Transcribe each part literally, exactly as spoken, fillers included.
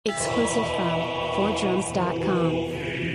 Exclusive from four drums dot com.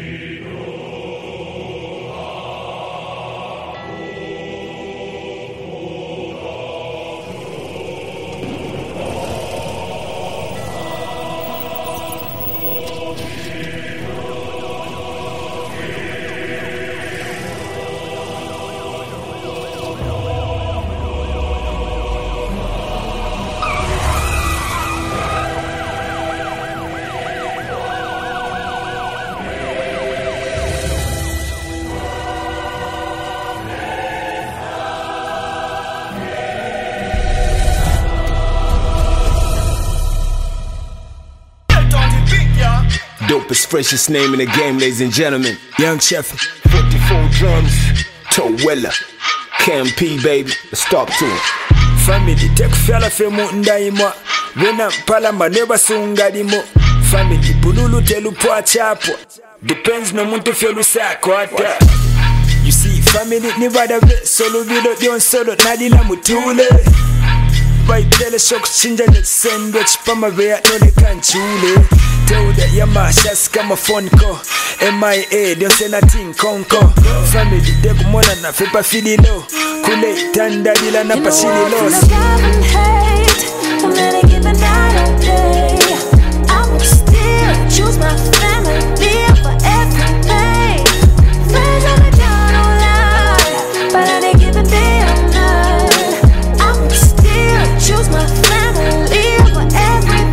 Dopest, freshest name in the game, ladies and gentlemen. Young Chef, forty-four drums, Towella, Cam P, baby. Let's talk to him. Family, take fella fe munda imo. Wena pala maneba sunga dimo. Family, bululu telu po chapo. Depends no muntu felu sako ata. You see, family ni bada ve solo video dion solo nadila mutule. By tele shock chinja net sandwich pama vea no ne kanchule. Tell that your mashas come a phone call. M I A, don't say nothing, conco. Family, they go more than a paper feeling low. Kule, tanda, dila, na pasili loss. You know, love and hate, I'm not a given night all day. I would still choose my family for everything. Friends on the down all line, but on a given day or night, I would still choose my family for everything.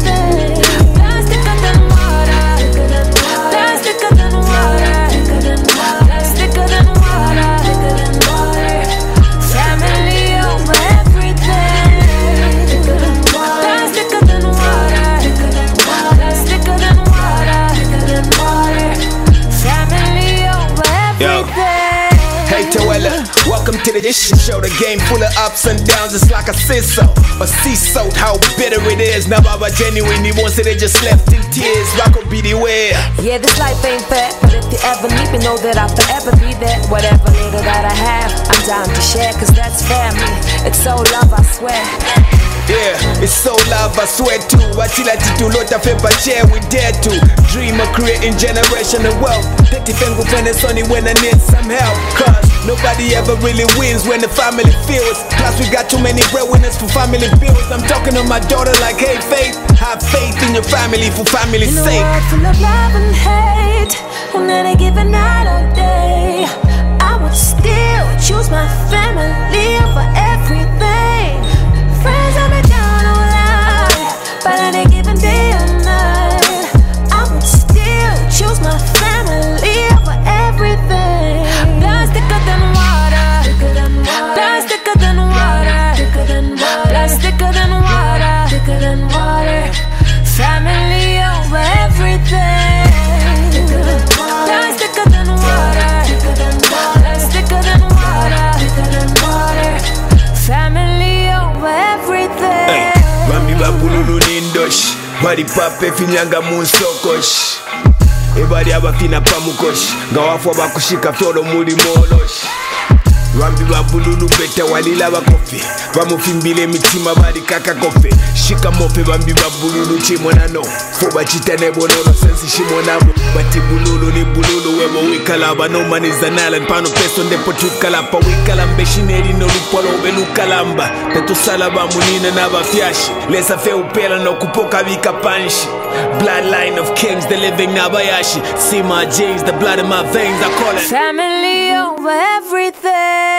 Welcome to the shit show, the game full of ups and downs, it's like a scissor or sea salt, how bitter it is. Now Baba genuinely wants it, they just left in tears. Rock will be the way. Yeah, this life ain't fair, but if you ever need me, know that I'll forever be there. Whatever little that I have, I'm down to share, cause that's family. It's so love, I swear. Yeah, it's so love, I swear to. Watchila titulota fepa chair, we dare to dream of creating generational wealth. Teti fengu fene sunny when I need some help. Cause nobody ever really wins when the family feels. Plus we got too many breadwinners for family bills. I'm talking to my daughter like, hey Faith, have faith in your family for family's sake. In a world full of love and hate, on any given night or day, I would still choose my family over everything. Friends on the down all line, but on a given day or night, I would still choose my family over everything. Blood thicker than water, blood thicker than water, blood thicker than water, thicker than water. Family over everything. Blood thicker than water, blood thicker than water, thicker than water. Family over everything. Hey, Bambi babululu nindosh, bari pape finyanga munsokosh. Ebari abafina pamukosh, ngawafwa bakushika tolo muli molosh. Bambi babululu beta walila bakofi, bamufimbile mitima bari kaka kofe. Shika mope bambi babululu chimonano, foba chitane bonono sensi shimonamo. Bati bululu ni bululu webo wikalaba. No man is an island, pano peso ndepo tukalapa. Wikalambe shineri no lupolo belu kalamba. Petu salaba munina na bafyashi, lesa fe upela no kupoka vika panshi. Bloodline of kings, the living Nabayashi. See my J's, the blood in my veins, I call it family over everything.